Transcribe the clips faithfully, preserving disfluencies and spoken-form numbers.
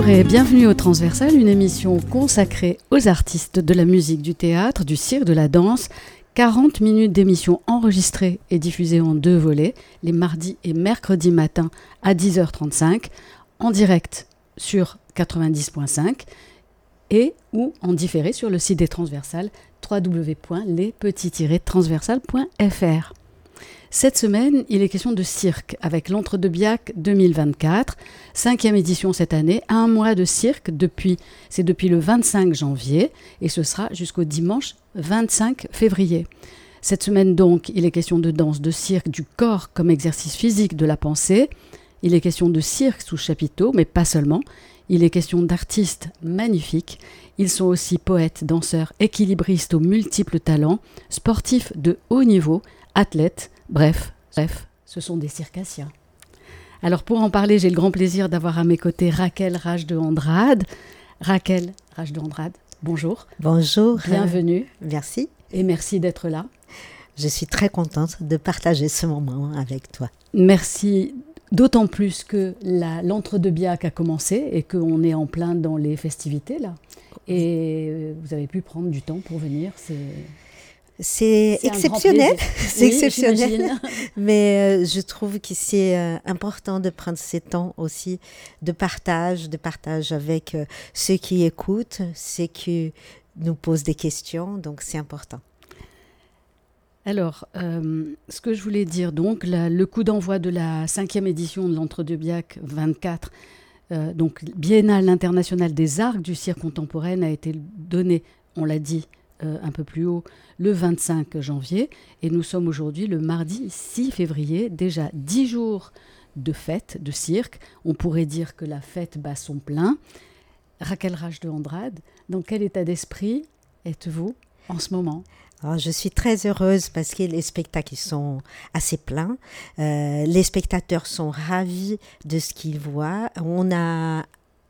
Bonjour et bienvenue au Transversal, une émission consacrée aux artistes de la musique, du théâtre, du cirque, de la danse. quarante minutes d'émission enregistrée et diffusée en deux volets, les mardis et mercredis matins à dix heures trente-cinq, en direct sur quatre-vingt-dix virgule cinq et ou en différé sur le site des Transversales w w w point les petits tiret transversales point f r. Cette semaine, il est question de cirque avec l'Entre-deux-Biacs deux mille vingt-quatre, cinquième édition cette année, un mois de cirque, depuis, c'est depuis le vingt-cinq janvier et ce sera jusqu'au dimanche vingt-cinq février. Cette semaine donc, il est question de danse, de cirque, du corps comme exercice physique de la pensée. Il est question de cirque sous chapiteau, mais pas seulement. Il est question d'artistes magnifiques. Ils sont aussi poètes, danseurs, équilibristes aux multiples talents, sportifs de haut niveau, athlètes, bref, bref, ce sont des circassiens. Alors pour en parler, j'ai le grand plaisir d'avoir à mes côtés Raquel Rage de Andrade. Raquel Rage de Andrade, bonjour. Bonjour. Bienvenue. Euh, merci. Et merci d'être là. Je suis très contente de partager ce moment avec toi. Merci, d'autant plus que la, l'Entre-deux-Biacs a commencé et qu'on est en plein dans les festivités là. Et vous avez pu prendre du temps pour venir, c'est... C'est, c'est exceptionnel, c'est oui, exceptionnel. J'imagine. Mais euh, je trouve que c'est euh, important de prendre ces temps aussi de partage, de partage avec euh, ceux qui écoutent, ceux qui nous posent des questions, donc c'est important. Alors, euh, ce que je voulais dire, donc, la, le coup d'envoi de la cinquième édition de l'Entre-deux-Biacs vingt-quatre, euh, donc Biennale internationale des arts du cirque contemporain, a été donné, on l'a dit, Euh, un peu plus haut, le vingt-cinq janvier. Et nous sommes aujourd'hui le mardi six février, déjà dix jours de fête, de cirque. On pourrait dire que la fête bat son plein. Raquel Rage de Andrade, dans quel état d'esprit êtes-vous en ce moment ? Alors, je suis très heureuse parce que les spectacles sont assez pleins. Euh, les spectateurs sont ravis de ce qu'ils voient. On a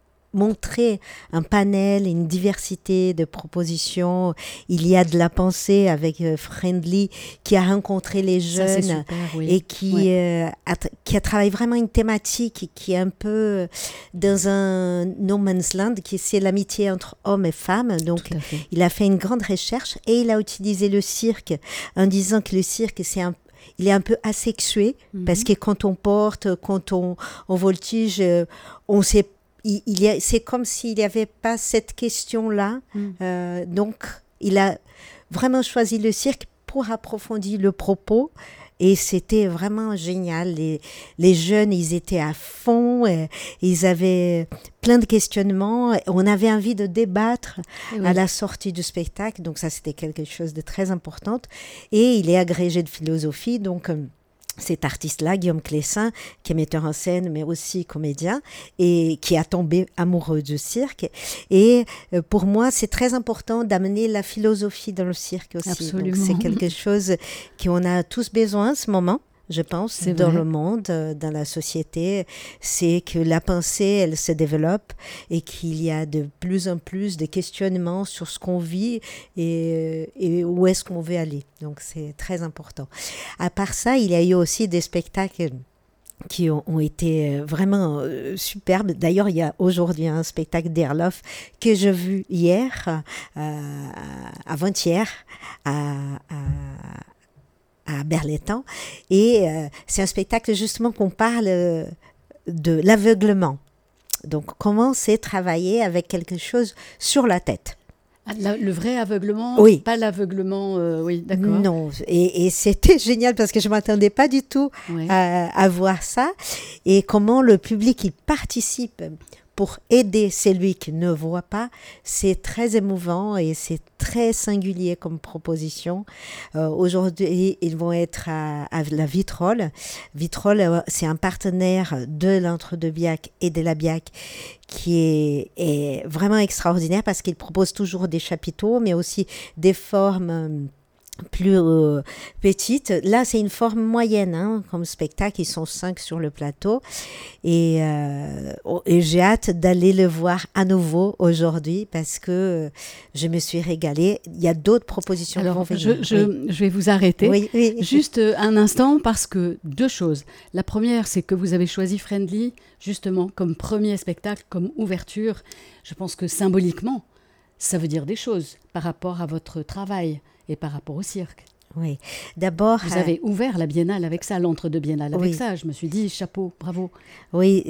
montrer un panel, une diversité de propositions. Il y a de la pensée avec euh, Friendly qui a rencontré les jeunes. Ça, super, oui. Et qui, ouais. euh, a, qui a travaillé vraiment une thématique qui est un peu dans un no man's land, qui c'est l'amitié entre hommes et femmes. Donc, il a fait une grande recherche et il a utilisé le cirque en disant que le cirque, c'est un il est un peu asexué, mm-hmm. parce que quand on porte, quand on, on voltige, on sait Il, il y a, c'est comme s'il n'y avait pas cette question-là. Mm. Euh, donc, il a vraiment choisi le cirque pour approfondir le propos. Et c'était vraiment génial. Les, les jeunes, ils étaient à fond. Et ils avaient plein de questionnements. On avait envie de débattre oui. à la sortie du spectacle. Donc, ça, c'était quelque chose de très important. Et il est agrégé de philosophie. Donc... cet artiste-là, Guillaume Clessin, qui est metteur en scène, mais aussi comédien, et qui a tombé amoureux du cirque. Et euh, pour moi, c'est très important d'amener la philosophie dans le cirque aussi. Absolument. Donc, c'est quelque chose qu'on a tous besoin en ce moment, je pense, c'est dans vrai. Le monde, dans la société. C'est que la pensée, elle se développe et qu'il y a de plus en plus de questionnements sur ce qu'on vit et, et où est-ce qu'on veut aller. Donc, c'est très important. À part ça, il y a eu aussi des spectacles qui ont, ont été vraiment euh, superbes. D'ailleurs, il y a aujourd'hui un spectacle d'Erlof que j'ai vu hier, euh, avant-hier, à... à à Berlétan, et euh, c'est un spectacle justement qu'on parle euh, de l'aveuglement. Donc, comment c'est travailler avec quelque chose sur la tête. Ah, la, le vrai aveuglement, oui. Pas l'aveuglement, euh, oui, d'accord. Non, et, et c'était génial parce que je ne m'attendais pas du tout oui. à, à voir ça, et comment le public il participe pour aider celui qui ne voit pas, c'est très émouvant et c'est très singulier comme proposition. Euh, aujourd'hui, ils vont être à, à la Vitrolles. Vitrolles, c'est un partenaire de l'Entre-deux-Biacs et de la Biac qui est, est vraiment extraordinaire parce qu'il propose toujours des chapiteaux, mais aussi des formes plus euh, petite. Là, c'est une forme moyenne, hein, comme spectacle. Ils sont cinq sur le plateau. Et, euh, et j'ai hâte d'aller le voir à nouveau aujourd'hui parce que je me suis régalée. Il y a d'autres propositions. Alors, qui vont je, venir. je, Oui. je vais vous arrêter Oui, oui. juste un instant parce que deux choses. La première, c'est que vous avez choisi Friendly justement comme premier spectacle, comme ouverture. Je pense que symboliquement, ça veut dire des choses par rapport à votre travail et par rapport au cirque. Oui, d'abord... Vous avez euh, ouvert la biennale avec ça, l'entre-deux biennale avec oui. ça. Je me suis dit, chapeau, bravo. Oui,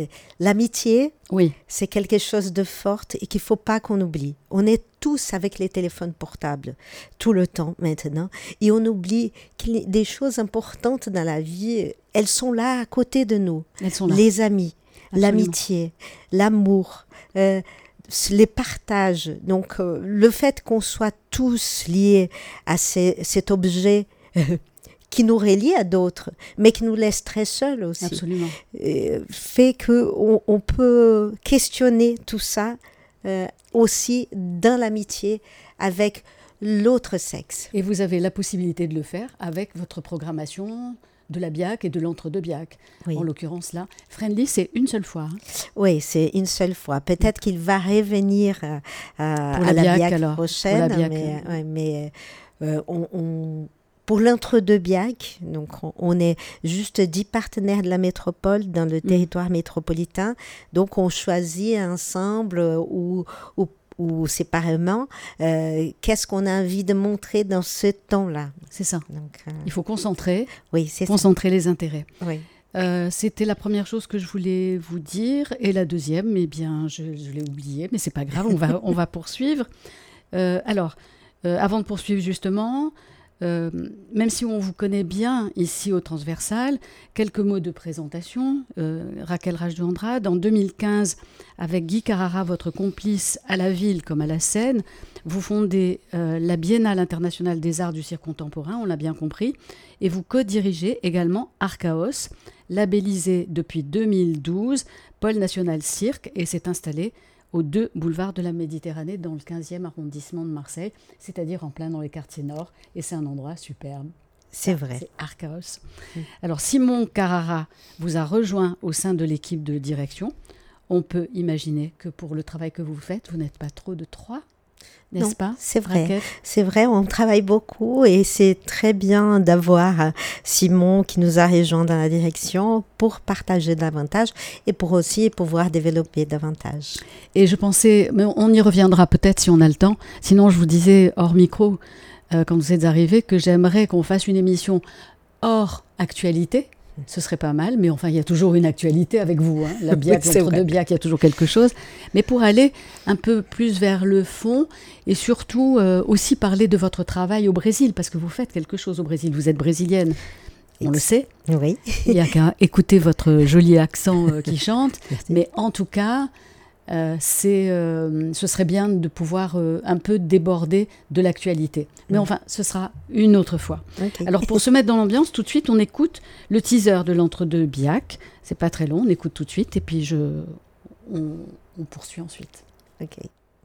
l'amitié, oui. c'est quelque chose de fort et qu'il ne faut pas qu'on oublie. On est tous avec les téléphones portables, tout le temps maintenant, et on oublie qu'il y a des choses importantes dans la vie, elles sont là à côté de nous. Elles sont là. Les amis, Absolument. L'amitié, l'amour, euh, les partages. Donc, euh, le fait qu'on soit tous liés à ces, cet objet euh, qui nous relie à d'autres, mais qui nous laisse très seuls aussi, Absolument. Euh, fait qu'on on peut questionner tout ça euh, aussi dans l'amitié avec l'autre sexe. Et vous avez la possibilité de le faire avec votre programmation de la BIAC et de l'entre-deux BIAC. Oui. En l'occurrence, là, Friendly, c'est une seule fois. Hein. Oui, c'est une seule fois. Peut-être qu'il va revenir euh, à la, la BIAC, BIAC prochaine, la BIAC, mais, euh... ouais, mais euh, on, on, pour l'entre-deux BIAC, donc on, on est juste dix partenaires de la métropole dans le mmh. territoire métropolitain. Donc, on choisit ensemble ou, ou ou séparément, euh, qu'est-ce qu'on a envie de montrer dans ce temps-là. C'est ça. Donc, euh... Il faut concentrer, oui, c'est concentrer ça. les intérêts. Oui. Euh, c'était la première chose que je voulais vous dire. Et la deuxième, eh bien, je, je l'ai oubliée, mais c'est pas grave, on va, on va poursuivre. Euh, alors, euh, avant de poursuivre justement, euh, même si on vous connaît bien ici au Transversal, quelques mots de présentation. Euh, Raquel Rage de Andrade, en deux mille quinze, avec Guy Carrara, votre complice à la ville comme à la scène, vous fondez euh, la Biennale internationale des arts du cirque contemporain, on l'a bien compris, et vous co-dirigez également Archaos, labellisé depuis deux mille douze, Pôle national cirque, et s'est installé aux deux boulevards de la Méditerranée dans le quinzième arrondissement de Marseille, c'est-à-dire en plein dans les quartiers nord, et c'est un endroit superbe. C'est vrai. C'est Archaos. Mmh. Alors Simon Carrara vous a rejoint au sein de l'équipe de direction. On peut imaginer que pour le travail que vous faites, vous n'êtes pas trop de trois, n'est-ce non, pas? C'est vrai. Raquel? C'est vrai, on travaille beaucoup et c'est très bien d'avoir Simon qui nous a rejoint dans la direction pour partager davantage et pour aussi pouvoir développer davantage. Et je pensais, mais on y reviendra peut-être si on a le temps, sinon je vous disais hors micro, euh, quand vous êtes arrivés, que j'aimerais qu'on fasse une émission hors actualité. Ce serait pas mal, mais enfin, il y a toujours une actualité avec vous. Hein. La BIAC, oui, l'entre-deux BIAC, il y a toujours quelque chose. Mais pour aller un peu plus vers le fond et surtout euh, aussi parler de votre travail au Brésil, parce que vous faites quelque chose au Brésil. Vous êtes brésilienne, on le sait. Oui. Il n'y a qu'à écouter votre joli accent euh, qui chante. Mais en tout cas, euh, c'est, euh, ce serait bien de pouvoir euh, un peu déborder de l'actualité. Mais enfin, ce sera une autre fois. Okay. Alors, pour se mettre dans l'ambiance, tout de suite, on écoute le teaser de l'entre-deux BIAC. C'est pas très long, on écoute tout de suite et puis je, on, on poursuit ensuite. Ok.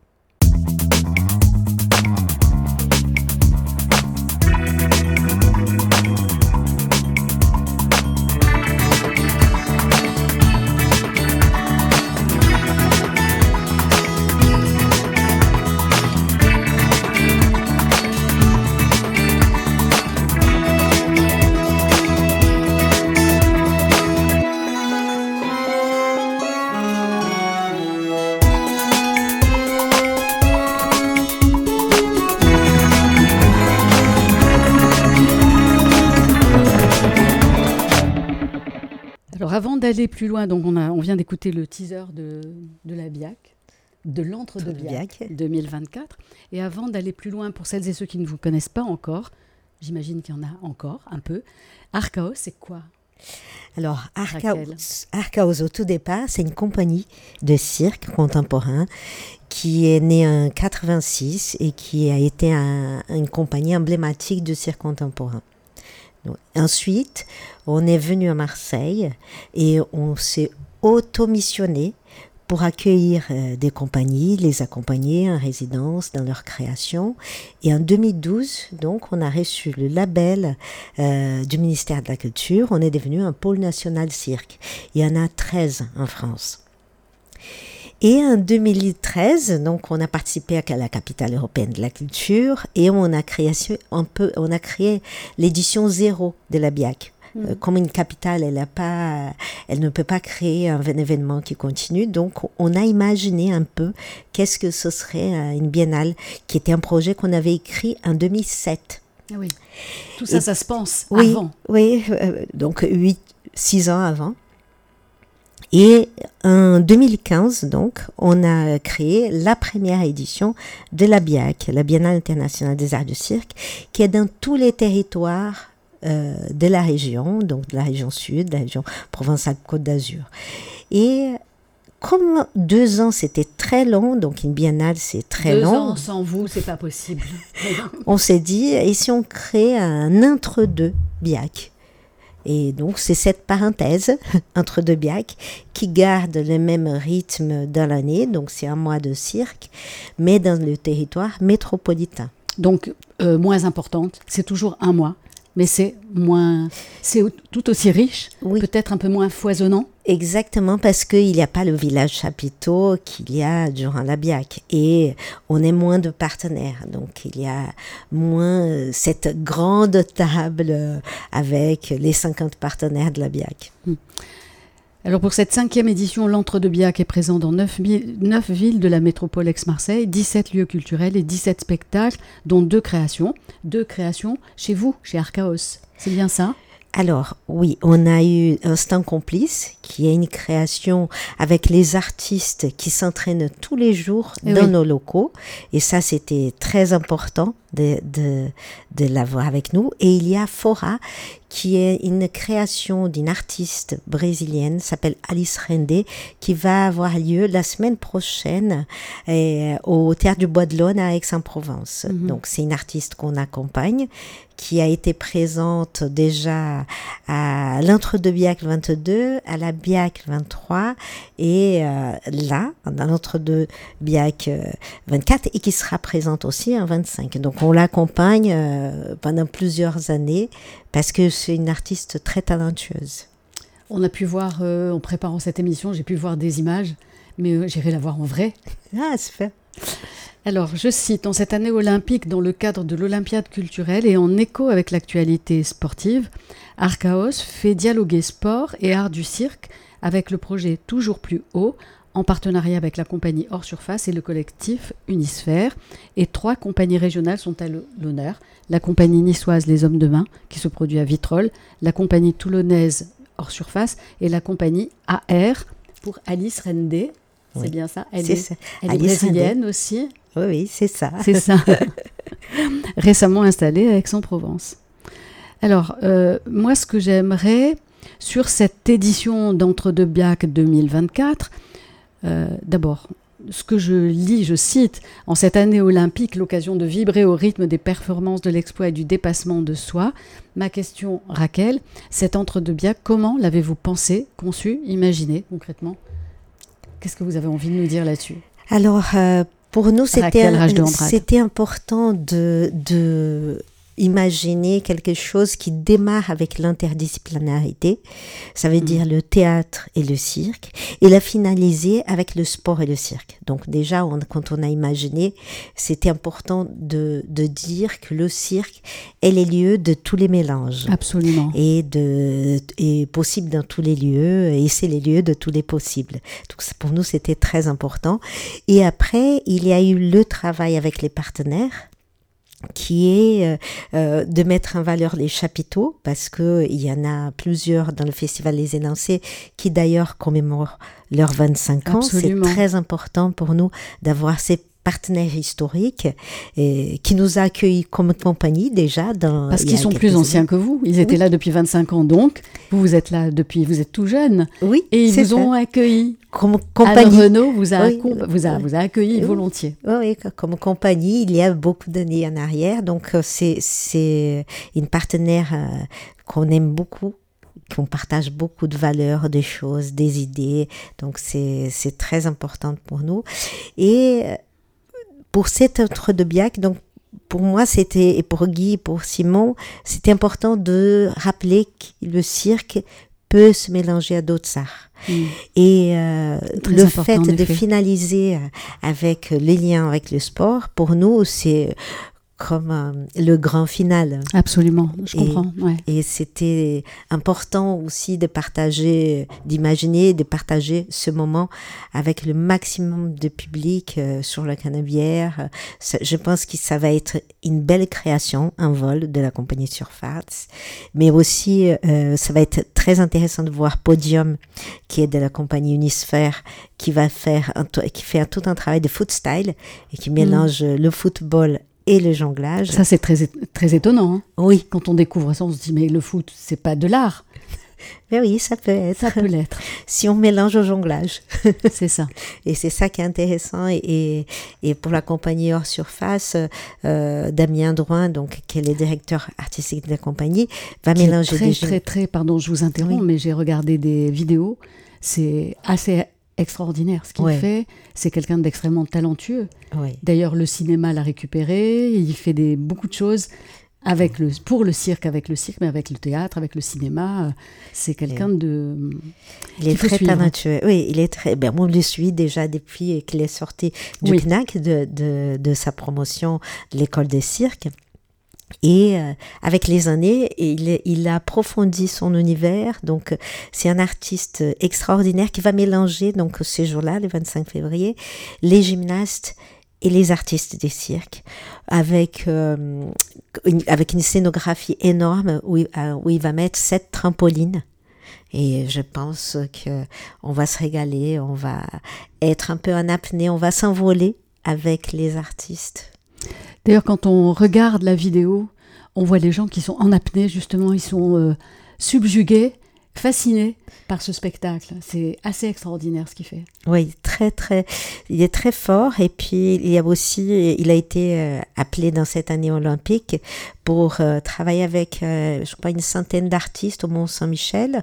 Alors avant d'aller plus loin, donc on, a, on vient d'écouter le teaser de, de la BIAC, de l'entre-deux BIAC deux mille vingt-quatre. Et avant d'aller plus loin, pour celles et ceux qui ne vous connaissent pas encore, j'imagine qu'il y en a encore un peu, Archaos, c'est quoi? Alors, Archaos, Archaos, au tout départ, c'est une compagnie de cirque contemporain qui est née en quatre-vingt-six et qui a été un, une compagnie emblématique de cirque contemporain. Donc, ensuite, on est venu à Marseille et on s'est auto-missionné pour accueillir euh, des compagnies, les accompagner en résidence dans leur création. Et en deux mille douze, donc, on a reçu le label euh, du ministère de la Culture. On est devenu un pôle national cirque. Il y en a treize en France. Et en deux mille treize, donc, on a participé à la capitale européenne de la culture et on a créé, on peut, on a créé l'édition zéro de la B I A C. Mmh. Comme une capitale, elle, a pas, elle ne peut pas créer un, un événement qui continue. Donc, on a imaginé un peu qu'est-ce que ce serait une biennale, qui était un projet qu'on avait écrit en deux mille sept. Ah oui. Tout ça, et, ça se pense oui, avant. Oui, euh, donc huit, six ans avant. Et en deux mille quinze, donc, on a créé la première édition de la B I A C, la Biennale internationale des arts du cirque, qui est dans tous les territoires Euh, de la région, donc de la région sud, de la région Provence-Alpes-Côte d'Azur. Et comme deux ans, c'était très long, donc une biennale, c'est très deux long. Deux ans sans vous, c'est pas possible. On s'est dit, et si on crée un entre-deux B I A C? Et donc, c'est cette parenthèse entre deux B I A C qui garde le même rythme dans l'année, donc c'est un mois de cirque, mais dans le territoire métropolitain. Donc, euh, moins importante, c'est toujours un mois. Mais c'est moins, c'est tout aussi riche, oui. Peut-être un peu moins foisonnant. Exactement, parce qu'il n'y a pas le village chapiteau qu'il y a durant la B I A C. Et on est moins de partenaires. Donc, il y a moins cette grande table avec les cinquante partenaires de la B I A C. Hum. Alors pour cette cinquième édition, l'Entre-deux B I A C est présent dans neuf villes de la métropole Aix-Marseille, dix-sept lieux culturels et dix-sept spectacles, dont deux créations. Deux créations chez vous, chez Archaos. C'est bien ça ? Alors, oui, on a eu Instant Complice, qui est une création avec les artistes qui s'entraînent tous les jours et dans oui. nos locaux. Et ça, c'était très important de, de, de l'avoir avec nous. Et il y a Fora, qui est une création d'une artiste brésilienne, s'appelle Alice Rende, qui va avoir lieu la semaine prochaine eh, au Théâtre du Bois de l'Aune à Aix-en-Provence. Mm-hmm. Donc, c'est une artiste qu'on accompagne, qui a été présente déjà à l'Entre-deux B I A C vingt-deux, à la B I A C vingt-trois et euh, là, dans l'Entre-deux B I A C vingt-quatre et qui sera présente aussi en vingt-cinq. Donc on l'accompagne euh, pendant plusieurs années parce que c'est une artiste très talentueuse. On a pu voir, euh, en préparant cette émission, j'ai pu voir des images, mais euh, j'irai la voir en vrai. Ah, super. Alors, je cite, en cette année olympique, dans le cadre de l'Olympiade culturelle et en écho avec l'actualité sportive, Archaos fait dialoguer sport et art du cirque avec le projet Toujours plus haut, en partenariat avec la compagnie Hors Surface et le collectif Unisphère. Et trois compagnies régionales sont à l'honneur. La compagnie niçoise Les Hommes de Main, qui se produit à Vitrolles, la compagnie toulonnaise Hors Surface et la compagnie A R pour Alice Rende. C'est oui. bien ça. Elle c'est est, ça. Elle est brésilienne Rende. Aussi. Oui, oui, c'est ça. C'est ça. Récemment installée à Aix-en-Provence. Alors, euh, moi, ce que j'aimerais, sur cette édition d'Entre-deux B I A C deux mille vingt-quatre, euh, d'abord, ce que je lis, je cite, en cette année olympique, l'occasion de vibrer au rythme des performances de l'exploit et du dépassement de soi. Ma question, Raquel, cet Entre-deux B I A C, comment l'avez-vous pensé, conçu, imaginé concrètement ? Qu'est-ce que vous avez envie de nous dire là-dessus ? Alors, euh, pour nous, c'était, c'était important de, de imaginer quelque chose qui démarre avec l'interdisciplinarité, ça veut mmh. dire le théâtre et le cirque, et la finaliser avec le sport et le cirque. Donc déjà, on, quand on a imaginé, c'était important de, de dire que le cirque est les lieux de tous les mélanges. Absolument. Et de, est possible dans tous les lieux, et c'est les lieux de tous les possibles. Donc pour nous, c'était très important. Et après, il y a eu le travail avec les partenaires, qui est euh, de mettre en valeur les chapiteaux, parce qu'il y en a plusieurs dans le Festival Les Élancés qui d'ailleurs commémorent leurs vingt-cinq ans. Absolument. C'est très important pour nous d'avoir ces partenaires historiques et, qui nous a accueillis comme compagnie déjà. Dans, parce qu'ils sont plus années. Anciens que vous. Ils étaient oui. là depuis vingt-cinq ans, donc vous, vous êtes là depuis, vous êtes tout jeune. Oui, et ils c'est vous ça. ont accueilli. Comme compagnie. Alors Renaud vous a, oui. accom- vous a, vous a accueilli oui. volontiers. Oui, oui, comme compagnie, il y a beaucoup d'années en arrière. Donc c'est, c'est une partenaire euh, qu'on aime beaucoup, qu'on partage beaucoup de valeurs, des choses, des idées. Donc, c'est, c'est très important pour nous. Et pour cet entre-deux-biac, donc, pour moi, c'était, et pour Guy, pour Simon, c'était important de rappeler que le cirque peut se mélanger à d'autres arts. Mmh. Et euh, le fait de finaliser avec les liens avec le sport, pour nous, c'est comme euh, le grand final. Absolument, je et, comprends. Ouais. Et c'était important aussi de partager, d'imaginer, de partager ce moment avec le maximum de public euh, sur la Canebière. Ça, je pense que ça va être une belle création, un vol de la compagnie Surface, mais aussi euh, ça va être très intéressant de voir Podium, qui est de la compagnie Unisphère, qui va faire un, qui fait un, tout un travail de foot style et qui mélange mmh. le football et le jonglage. Ça, c'est très, très étonnant. Hein. Oui. Quand on découvre ça, on se dit, mais le foot, c'est pas de l'art. Mais oui, ça peut être. Ça peut l'être. Si on mélange au jonglage. C'est ça. Et c'est ça qui est intéressant. Et, et, et pour la compagnie Hors Surface, euh, Damien Drouin, donc, qui est le directeur artistique de la compagnie, va qui mélanger très, des... Très, très, très, pardon, je vous interromps, oui. mais j'ai regardé des vidéos. C'est assez extraordinaire. Ce qu'il ouais. fait, c'est quelqu'un d'extrêmement talentueux. Ouais. D'ailleurs, le cinéma l'a récupéré. Il fait des, beaucoup de choses avec le, pour le cirque, avec le cirque, mais avec le théâtre, avec le cinéma. C'est quelqu'un ouais. de... Il est très talentueux. Oui, il est très... Ben, moi, je le suis déjà depuis qu'il est sorti du oui. C N A C, de, de, de sa promotion de l'école des cirques. Et euh, avec les années, il, il a approfondi son univers. Donc, c'est un artiste extraordinaire qui va mélanger, donc, ces jours-là, le vingt-cinq février, les gymnastes et les artistes des cirques, avec, euh, une, avec une scénographie énorme où il, euh, où il va mettre sept trampolines. Et je pense qu'on va se régaler, on va être un peu en apnée, on va s'envoler avec les artistes. D'ailleurs, quand on regarde la vidéo, on voit les gens qui sont en apnée, justement, ils sont euh, subjugués, fascinés par ce spectacle. C'est assez extraordinaire ce qu'il fait. Oui, très, très, il est très fort. Et puis, il y a aussi, il a été euh, appelé dans cette année olympique pour euh, travailler avec, euh, je crois, une centaine d'artistes au Mont-Saint-Michel.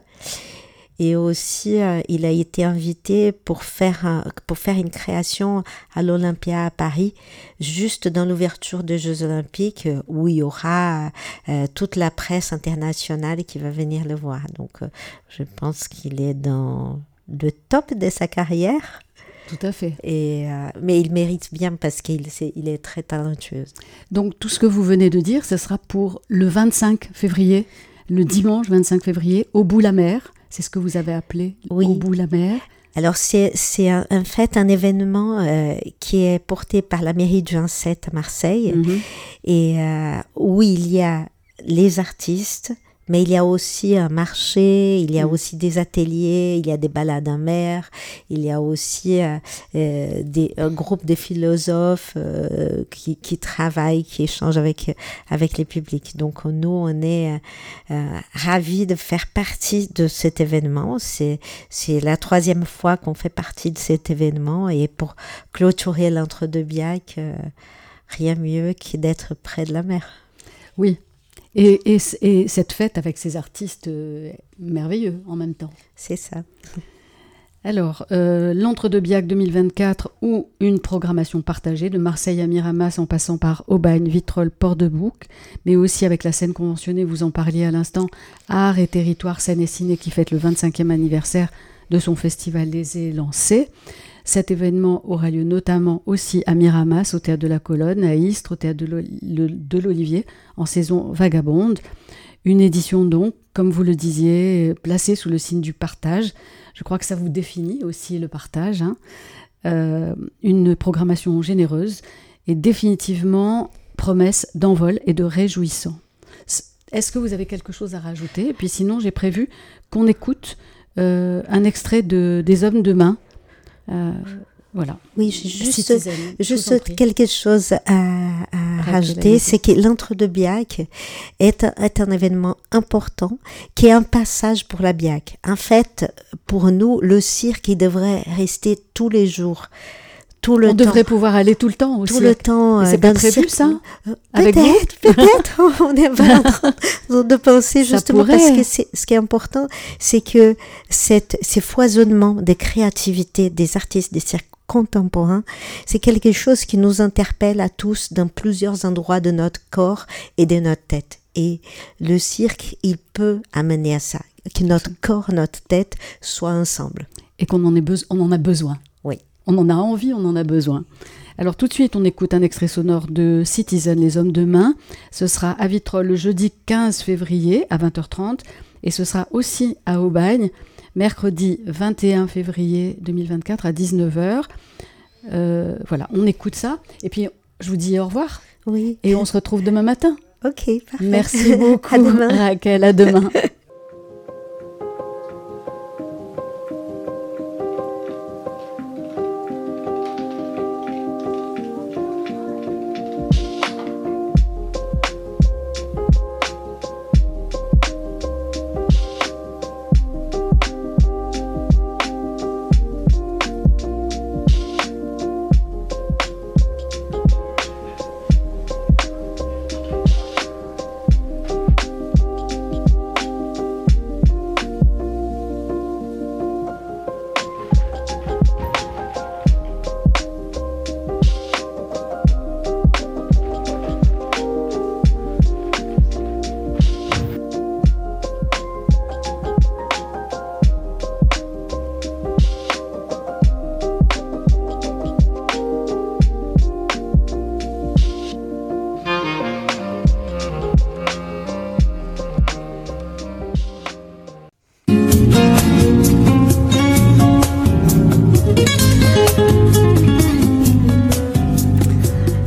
Et aussi, euh, il a été invité pour faire, un, pour faire une création à l'Olympia à Paris, juste dans l'ouverture des Jeux Olympiques, où il y aura euh, toute la presse internationale qui va venir le voir. Donc, euh, je pense qu'il est dans le top de sa carrière. Tout à fait. Et, euh, mais il mérite bien parce qu'il c'est, il est très talentueux. Donc, tout ce que vous venez de dire, ce sera pour le vingt-cinq février, le dimanche vingt-cinq février, au Bout-la-Mer. C'est ce que vous avez appelé oui. au Bout-la-Mer. Alors, c'est, c'est un, en fait un événement euh, qui est porté par la mairie de Juin-sept à Marseille. Mm-hmm. Et euh, où il y a les artistes, mais il y a aussi un marché, il y a mmh. aussi des ateliers, il y a des balades en mer, il y a aussi euh, euh, des, un groupe de philosophes euh, qui, qui travaillent, qui échangent avec, avec les publics. Donc nous, on est euh, ravis de faire partie de cet événement. C'est, c'est la troisième fois qu'on fait partie de cet événement et pour clôturer l'entre-deux-biac, euh, rien mieux que d'être près de la mer. Oui. Et, et, et cette fête avec ces artistes euh, merveilleux en même temps. C'est ça. Alors, euh, l'Entre-deux-Biac deux mille vingt-quatre ou une programmation partagée de Marseille à Miramas en passant par Aubagne, Vitrolles, Port-de-Bouc, mais aussi avec la scène conventionnée, vous en parliez à l'instant, Art et Territoire Scène et Ciné qui fête le vingt-cinquième anniversaire de son festival Les Élancés. Cet événement aura lieu notamment aussi à Miramas, au Théâtre de la Colonne, à Istres, au Théâtre de l'Olivier, en saison vagabonde. Une édition donc, comme vous le disiez, placée sous le signe du partage. Je crois que ça vous définit aussi le partage. Hein. Euh, une programmation généreuse et définitivement promesse d'envol et de réjouissant. Est-ce que vous avez quelque chose à rajouter ? Et puis sinon, j'ai prévu qu'on écoute euh, un extrait de, des Hommes de main. Euh, voilà. Oui, j'ai juste, Citizen, juste quelque chose à, à rajouter, c'est que l'Entre-deux-Biac est, est un événement important qui est un passage pour la Biac. En fait, pour nous, le cirque, il devrait rester tous les jours. tout le On temps. devrait pouvoir aller tout le temps aussi. Tout le temps. Mais c'est pas prévu, ça euh, avec Peut-être, peut-être. On n'est pas en train de penser Ça justement pourrait. parce que c'est, ce qui est important, c'est que cette, ces foisonnements de créativité des artistes, des cirques contemporains, c'est quelque chose qui nous interpelle à tous dans plusieurs endroits de notre corps et de notre tête. Et le cirque, il peut amener à ça, que notre corps, notre tête soient ensemble. Et qu'on en, ait beso- on en a besoin. Oui. On en a envie, on en a besoin. Alors tout de suite, on écoute un extrait sonore de Citizen, Les Hommes de Main. Ce sera à Vitrolles le jeudi quinze février à vingt heures trente et ce sera aussi à Aubagne mercredi vingt et un février deux mille vingt-quatre à dix-neuf heures. Euh, voilà, on écoute ça. Et puis, je vous dis au revoir. Oui. Et on se retrouve demain matin. Ok, parfait. Merci beaucoup, À demain. Raquel. À demain.